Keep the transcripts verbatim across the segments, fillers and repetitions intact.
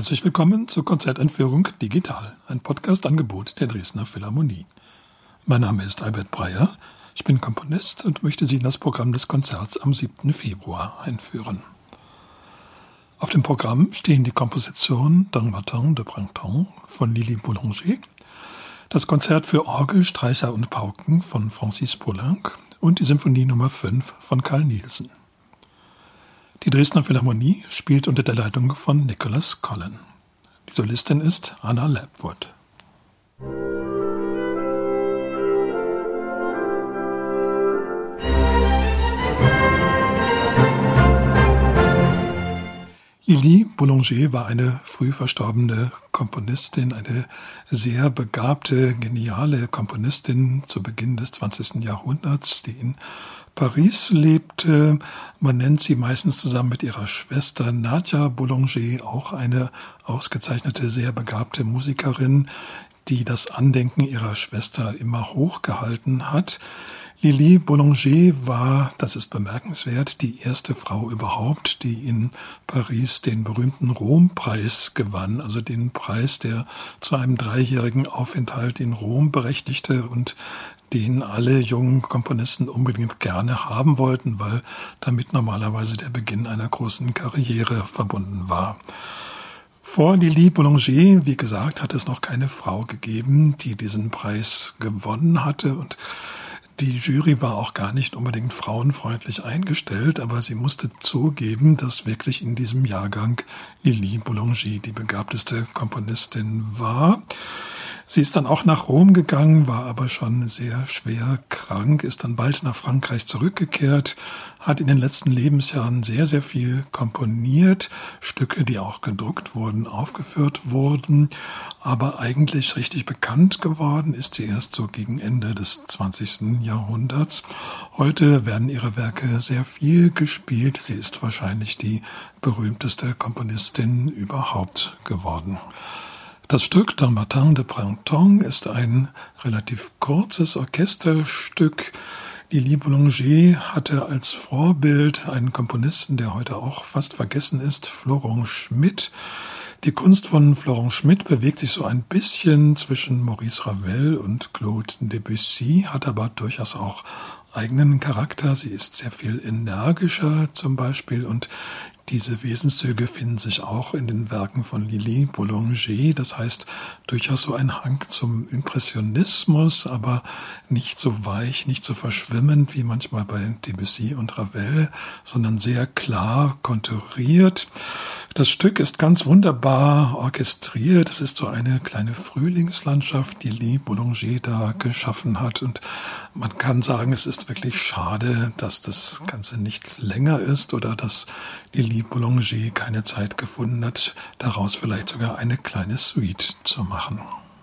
Herzlich willkommen zur Konzerteinführung Digital, ein Podcast-Angebot der Dresdner Philharmonie. Mein Name ist Albert Breyer, ich bin Komponist und möchte Sie in das Programm des Konzerts am siebten Februar einführen. Auf dem Programm stehen die Komposition D'un Matin de Printemps von Lili Boulanger, das Konzert für Orgel, Streicher und Pauken von Francis Poulenc und die Symphonie Nummer fünf von Carl Nielsen. Die Dresdner Philharmonie spielt unter der Leitung von Nicholas Collen. Die Solistin ist Anna Lapwood. Lili Boulanger war eine früh verstorbene Komponistin, eine sehr begabte, geniale Komponistin zu Beginn des zwanzigsten Jahrhunderts, die in Paris lebte. Man nennt sie meistens zusammen mit ihrer Schwester Nadia Boulanger, auch eine ausgezeichnete, sehr begabte Musikerin, die das Andenken ihrer Schwester immer hochgehalten hat. Lili Boulanger war, das ist bemerkenswert, die erste Frau überhaupt, die in Paris den berühmten Rom-Preis gewann, also den Preis, der zu einem dreijährigen Aufenthalt in Rom berechtigte und den alle jungen Komponisten unbedingt gerne haben wollten, weil damit normalerweise der Beginn einer großen Karriere verbunden war. Vor Lili Boulanger, wie gesagt, hat es noch keine Frau gegeben, die diesen Preis gewonnen hatte, und die Jury war auch gar nicht unbedingt frauenfreundlich eingestellt, aber sie musste zugeben, dass wirklich in diesem Jahrgang Lili Boulanger die begabteste Komponistin war. Sie ist dann auch nach Rom gegangen, war aber schon sehr schwer krank, ist dann bald nach Frankreich zurückgekehrt, hat in den letzten Lebensjahren sehr, sehr viel komponiert, Stücke, die auch gedruckt wurden, aufgeführt wurden, aber eigentlich richtig bekannt geworden ist sie erst so gegen Ende des zwanzigsten Jahrhunderts. Heute werden ihre Werke sehr viel gespielt, sie ist wahrscheinlich die berühmteste Komponistin überhaupt geworden. Das Stück D'un Matin de Printemps ist ein relativ kurzes Orchesterstück. Lili Boulanger hatte als Vorbild einen Komponisten, der heute auch fast vergessen ist, Florent Schmitt. Die Kunst von Florent Schmitt bewegt sich so ein bisschen zwischen Maurice Ravel und Claude Debussy, hat aber durchaus auch eigenen Charakter. Sie ist sehr viel energischer zum Beispiel, und diese Wesenszüge finden sich auch in den Werken von Lili Boulanger. Das heißt, durchaus so ein Hang zum Impressionismus, aber nicht so weich, nicht so verschwimmend wie manchmal bei Debussy und Ravel, sondern sehr klar konturiert. Das Stück ist ganz wunderbar orchestriert. Es ist so eine kleine Frühlingslandschaft, die Lili Boulanger da geschaffen hat. Und man kann sagen, es ist wirklich schade, dass das Ganze nicht länger ist oder dass Lili Boulanger keine Zeit gefunden hat, daraus vielleicht sogar eine kleine Suite zu machen.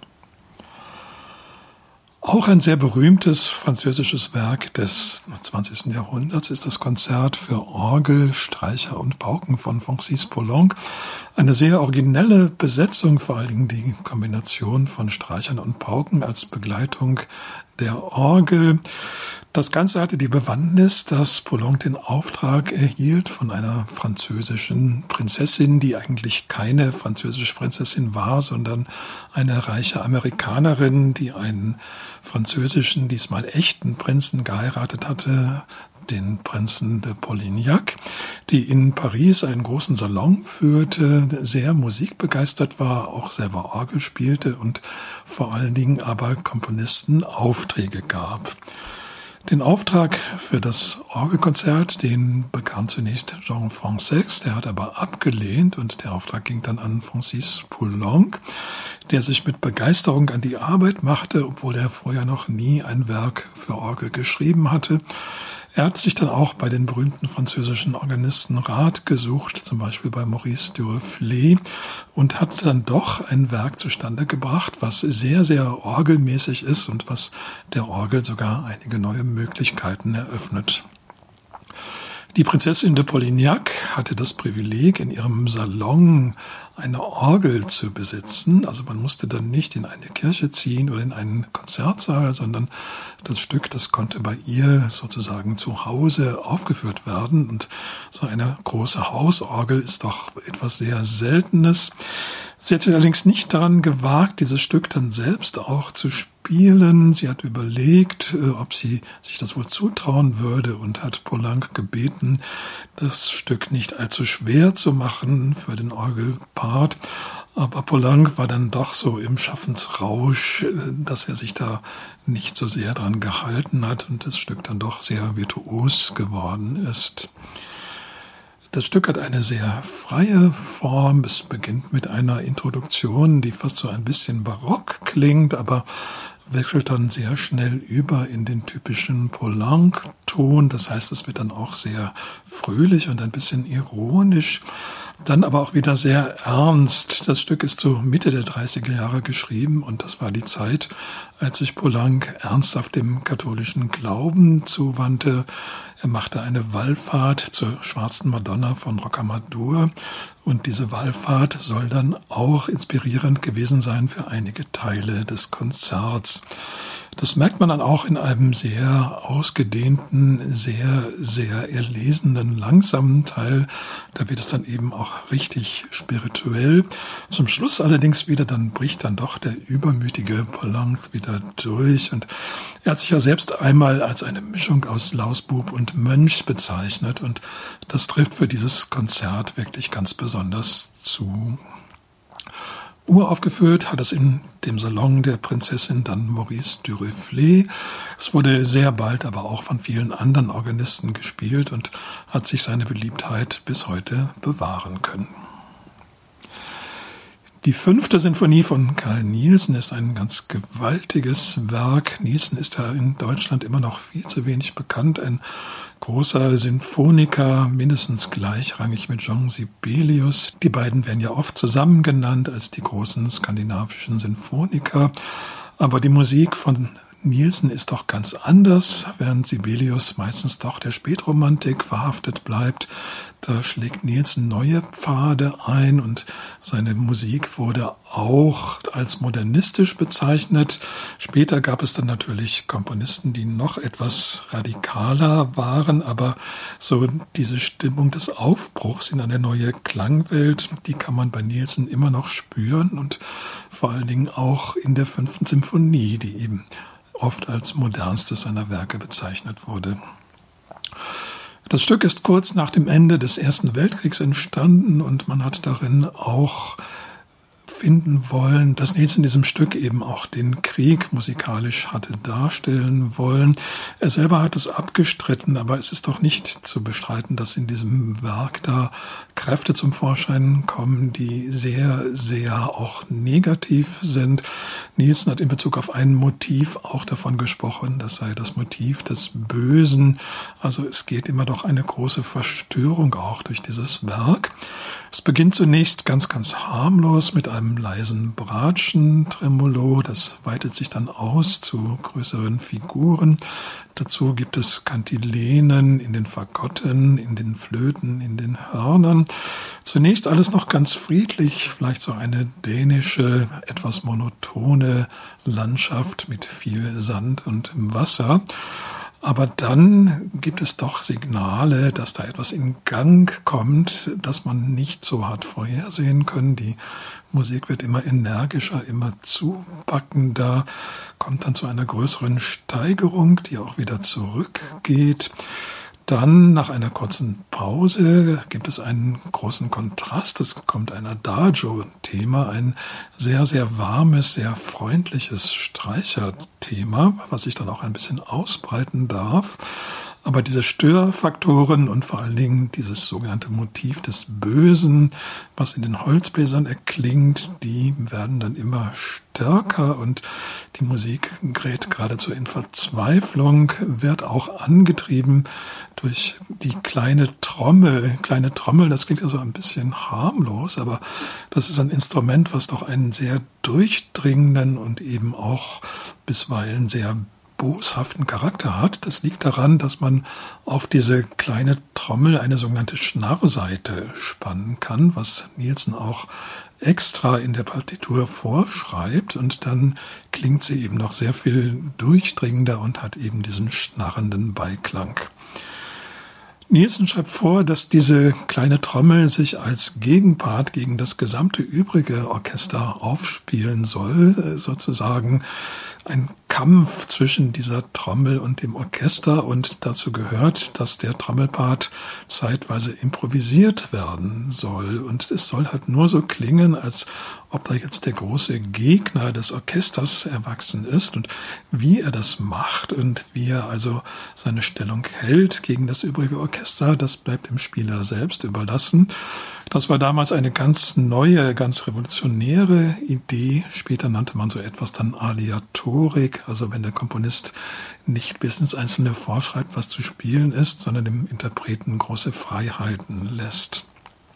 Auch ein sehr berühmtes französisches Werk des zwanzigsten Jahrhunderts ist das Konzert für Orgel, Streicher und Pauken von Francis Poulenc. Eine sehr originelle Besetzung, vor allen Dingen die Kombination von Streichern und Pauken als Begleitung der Orgel. Das Ganze hatte die Bewandtnis, dass Poulenc den Auftrag erhielt von einer französischen Prinzessin, die eigentlich keine französische Prinzessin war, sondern eine reiche Amerikanerin, die einen französischen, diesmal echten Prinzen geheiratet hatte, den Prinzen de Polignac, die in Paris einen großen Salon führte, sehr musikbegeistert war, auch selber Orgel spielte und vor allen Dingen aber Komponisten Aufträge gab. Den Auftrag für das Orgelkonzert, den bekam zunächst Jean Francex, der hat aber abgelehnt, und der Auftrag ging dann an Francis Poulenc, der sich mit Begeisterung an die Arbeit machte, obwohl er vorher noch nie ein Werk für Orgel geschrieben hatte. Er hat sich dann auch bei den berühmten französischen Organisten Rat gesucht, zum Beispiel bei Maurice Duruflé, und hat dann doch ein Werk zustande gebracht, was sehr, sehr orgelmäßig ist und was der Orgel sogar einige neue Möglichkeiten eröffnet. Die Prinzessin de Polignac hatte das Privileg, in ihrem Salon eine Orgel zu besitzen. Also man musste dann nicht in eine Kirche ziehen oder in einen Konzertsaal, sondern das Stück, das konnte bei ihr sozusagen zu Hause aufgeführt werden. Und so eine große Hausorgel ist doch etwas sehr Seltenes. Sie hat sich allerdings nicht daran gewagt, dieses Stück dann selbst auch zu spielen. Sie hat überlegt, ob sie sich das wohl zutrauen würde und hat Poulenc gebeten, das Stück nicht allzu schwer zu machen für den Orgelpart. Aber Poulenc war dann doch so im Schaffensrausch, dass er sich da nicht so sehr dran gehalten hat und das Stück dann doch sehr virtuos geworden ist. Das Stück hat eine sehr freie Form. Es beginnt mit einer Introduktion, die fast so ein bisschen barock klingt, aber wechselt dann sehr schnell über in den typischen Poulenc-Ton. Das heißt, es wird dann auch sehr fröhlich und ein bisschen ironisch, dann aber auch wieder sehr ernst. Das Stück ist so Mitte der dreißiger Jahre geschrieben und das war die Zeit, als sich Poulenc ernsthaft dem katholischen Glauben zuwandte. Er machte eine Wallfahrt zur Schwarzen Madonna von Rocamadour und diese Wallfahrt soll dann auch inspirierend gewesen sein für einige Teile des Konzerts. Das merkt man dann auch in einem sehr ausgedehnten, sehr, sehr erlesenen, langsamen Teil. Da wird es dann eben auch richtig spirituell. Zum Schluss allerdings wieder, dann bricht dann doch der übermütige Poulenc wieder durch. Und er hat sich ja selbst einmal als eine Mischung aus Lausbub und Mönch bezeichnet. Und das trifft für dieses Konzert wirklich ganz besonders zu. Uraufgeführt hat es in dem Salon der Prinzessin dann Maurice Duruflé. Es wurde sehr bald aber auch von vielen anderen Organisten gespielt und hat sich seine Beliebtheit bis heute bewahren können. Die fünfte Sinfonie von Carl Nielsen ist ein ganz gewaltiges Werk. Nielsen ist ja in Deutschland immer noch viel zu wenig bekannt. Ein großer Sinfoniker, mindestens gleichrangig mit Jean Sibelius. Die beiden werden ja oft zusammen genannt als die großen skandinavischen Sinfoniker. Aber die Musik von Nielsen ist doch ganz anders, während Sibelius meistens doch der Spätromantik verhaftet bleibt. Da schlägt Nielsen neue Pfade ein und seine Musik wurde auch als modernistisch bezeichnet. Später gab es dann natürlich Komponisten, die noch etwas radikaler waren, aber so diese Stimmung des Aufbruchs in eine neue Klangwelt, die kann man bei Nielsen immer noch spüren und vor allen Dingen auch in der fünften Symphonie, die eben oft als modernstes seiner Werke bezeichnet wurde. Das Stück ist kurz nach dem Ende des Ersten Weltkriegs entstanden und man hat darin auch finden wollen, dass Nielsen in diesem Stück eben auch den Krieg musikalisch hatte darstellen wollen. Er selber hat es abgestritten, aber es ist doch nicht zu bestreiten, dass in diesem Werk da Kräfte zum Vorschein kommen, die sehr, sehr auch negativ sind. Nielsen hat in Bezug auf ein Motiv auch davon gesprochen, das sei das Motiv des Bösen. Also es geht immer doch eine große Verstörung auch durch dieses Werk. Es beginnt zunächst ganz, ganz harmlos mit einem leisen Bratschen-Tremolo. Das weitet sich dann aus zu größeren Figuren. Dazu gibt es Kantilenen in den Fagotten, in den Flöten, in den Hörnern. Zunächst alles noch ganz friedlich, vielleicht so eine dänische, etwas monotone Landschaft mit viel Sand und Wasser. Aber dann gibt es doch Signale, dass da etwas in Gang kommt, das man nicht so hat vorhersehen können. Die Musik wird immer energischer, immer zupackender, kommt dann zu einer größeren Steigerung, die auch wieder zurückgeht. Dann, nach einer kurzen Pause, gibt es einen großen Kontrast. Es kommt ein Adagio-Thema, ein sehr, sehr warmes, sehr freundliches Streicherthema, was sich dann auch ein bisschen ausbreiten darf. Aber diese Störfaktoren und vor allen Dingen dieses sogenannte Motiv des Bösen, was in den Holzbläsern erklingt, die werden dann immer stärker und die Musik gerät geradezu in Verzweiflung, wird auch angetrieben durch die kleine Trommel. Kleine Trommel, das klingt ja so ein bisschen harmlos, aber das ist ein Instrument, was doch einen sehr durchdringenden und eben auch bisweilen sehr boshaften Charakter hat. Das liegt daran, dass man auf diese kleine Trommel eine sogenannte Schnarrsaite spannen kann, was Nielsen auch extra in der Partitur vorschreibt, und dann klingt sie eben noch sehr viel durchdringender und hat eben diesen schnarrenden Beiklang. Nielsen schreibt vor, dass diese kleine Trommel sich als Gegenpart gegen das gesamte übrige Orchester aufspielen soll, sozusagen ein Kampf zwischen dieser Trommel und dem Orchester, und dazu gehört, dass der Trommelpart zeitweise improvisiert werden soll, und es soll halt nur so klingen, als ob da jetzt der große Gegner des Orchesters erwachsen ist, und wie er das macht und wie er also seine Stellung hält gegen das übrige Orchester, das bleibt dem Spieler selbst überlassen. Das war damals eine ganz neue, ganz revolutionäre Idee. Später nannte man so etwas dann Aleatorik, also wenn der Komponist nicht bis ins Einzelne vorschreibt, was zu spielen ist, sondern dem Interpreten große Freiheiten lässt.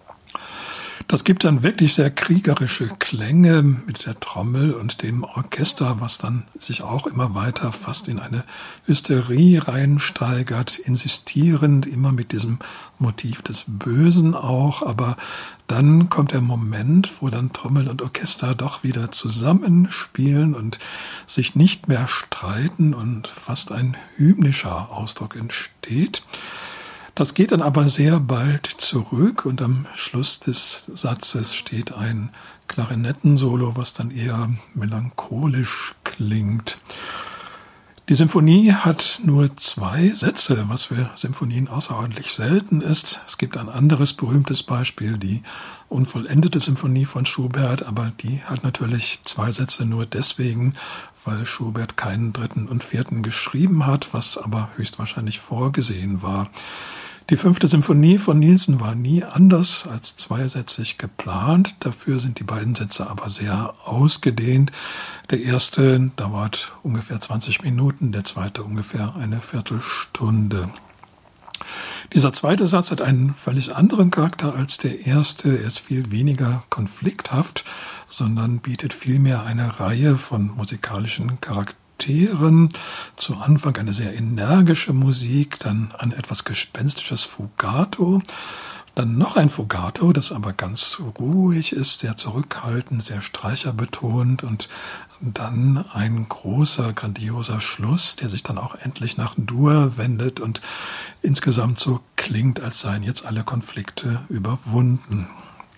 Das gibt dann wirklich sehr kriegerische Klänge mit der Trommel und dem Orchester, was dann sich auch immer weiter fast in eine Hysterie reinsteigert, insistierend immer mit diesem Motiv des Bösen auch. Aber dann kommt der Moment, wo dann Trommel und Orchester doch wieder zusammenspielen und sich nicht mehr streiten und fast ein hymnischer Ausdruck entsteht. Das geht dann aber sehr bald zurück, und am Schluss des Satzes steht ein Klarinettensolo, was dann eher melancholisch klingt. Die Symphonie hat nur zwei Sätze, was für Symphonien außerordentlich selten ist. Es gibt ein anderes berühmtes Beispiel, die unvollendete Symphonie von Schubert, aber die hat natürlich zwei Sätze nur deswegen, weil Schubert keinen dritten und vierten geschrieben hat, was aber höchstwahrscheinlich vorgesehen war. Die fünfte Symphonie von Nielsen war nie anders als zweisätzig geplant. Dafür sind die beiden Sätze aber sehr ausgedehnt. Der erste dauert ungefähr zwanzig Minuten, der zweite ungefähr eine Viertelstunde. Dieser zweite Satz hat einen völlig anderen Charakter als der erste. Er ist viel weniger konflikthaft, sondern bietet vielmehr eine Reihe von musikalischen Charakteren. Zu Anfang eine sehr energische Musik, dann ein etwas gespenstisches Fugato, dann noch ein Fugato, das aber ganz ruhig ist, sehr zurückhaltend, sehr streicherbetont, und dann ein großer, grandioser Schluss, der sich dann auch endlich nach Dur wendet und insgesamt so klingt, als seien jetzt alle Konflikte überwunden.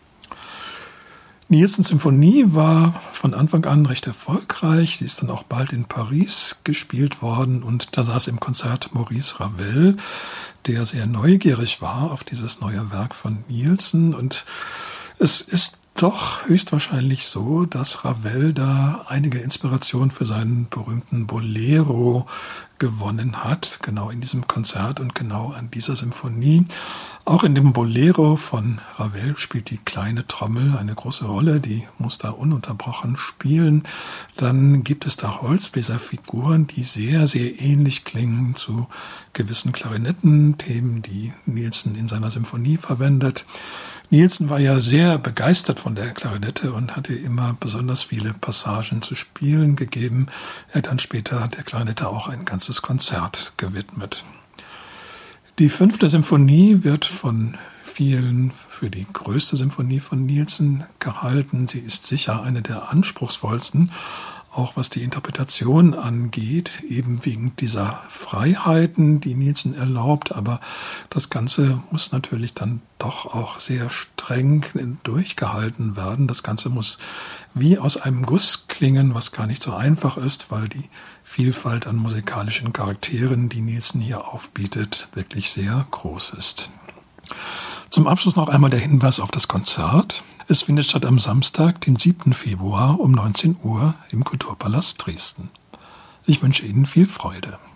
Nielsens Symphonie war von Anfang an recht erfolgreich. Sie ist dann auch bald in Paris gespielt worden, und da saß im Konzert Maurice Ravel, der sehr neugierig war auf dieses neue Werk von Nielsen. Und es ist doch höchstwahrscheinlich so, dass Ravel da einige Inspiration für seinen berühmten Bolero gewonnen hat, genau in diesem Konzert und genau an dieser Symphonie. Auch in dem Bolero von Ravel spielt die kleine Trommel eine große Rolle, die muss da ununterbrochen spielen. Dann gibt es da Holzbläserfiguren, die sehr, sehr ähnlich klingen zu gewissen Klarinettenthemen, die Nielsen in seiner Symphonie verwendet. Nielsen war ja sehr begeistert von der Klarinette und hatte immer besonders viele Passagen zu spielen gegeben. Er hat dann später der Klarinette auch ein ganzes Konzert gewidmet. Die fünfte Symphonie wird von vielen für die größte Symphonie von Nielsen gehalten. Sie ist sicher eine der anspruchsvollsten, auch was die Interpretation angeht, eben wegen dieser Freiheiten, die Nielsen erlaubt. Aber das Ganze muss natürlich dann doch auch sehr streng durchgehalten werden. Das Ganze muss wie aus einem Guss klingen, was gar nicht so einfach ist, weil die Vielfalt an musikalischen Charakteren, die Nielsen hier aufbietet, wirklich sehr groß ist. Zum Abschluss noch einmal der Hinweis auf das Konzert. Es findet statt am Samstag, den siebten Februar um neunzehn Uhr im Kulturpalast Dresden. Ich wünsche Ihnen viel Freude.